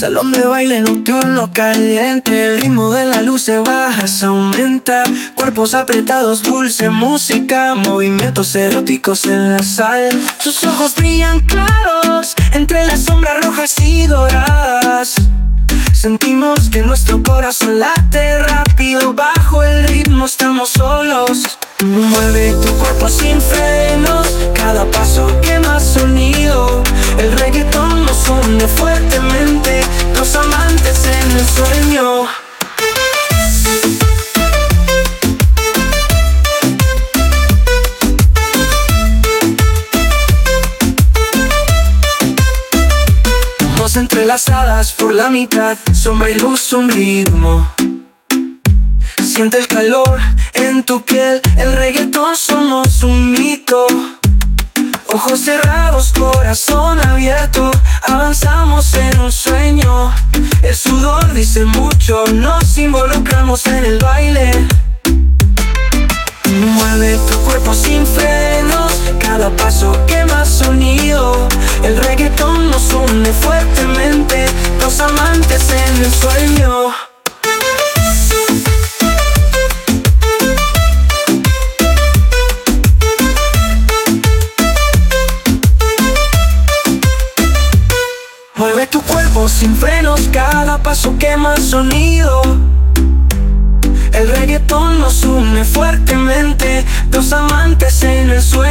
Salón de baile nocturno caliente, el ritmo de la luz se baja, se aumenta. Cuerpos apretados, dulce música, movimientos eróticos en la sal. Sus ojos brillan claros entre las sombras rojas y doradas. Sentimos que nuestro corazón late rápido, bajo el ritmo estamos solos. Mueve tu cuerpo sin frenos, cada paso quema sonido. El reggaetón nos une fuertemente, dos amantes en el sueño. Manos entrelazadas por la mitad, sombra y luz, un ritmo. Siente el calor en tu piel, el reggaetón somos un mito. Ojos cerrados, corazón abierto, avanzamos en un sueño. El sudor dice mucho, nos involucramos en el baile. Mueve tu cuerpo sin frenos, cada paso quema sonido. El reggaetón nos une fuertemente, dos amantes en el sueño. Mueve tu cuerpo sin frenos, cada paso quema sonido. El reggaetón nos une fuertemente, dos amantes en el sueño.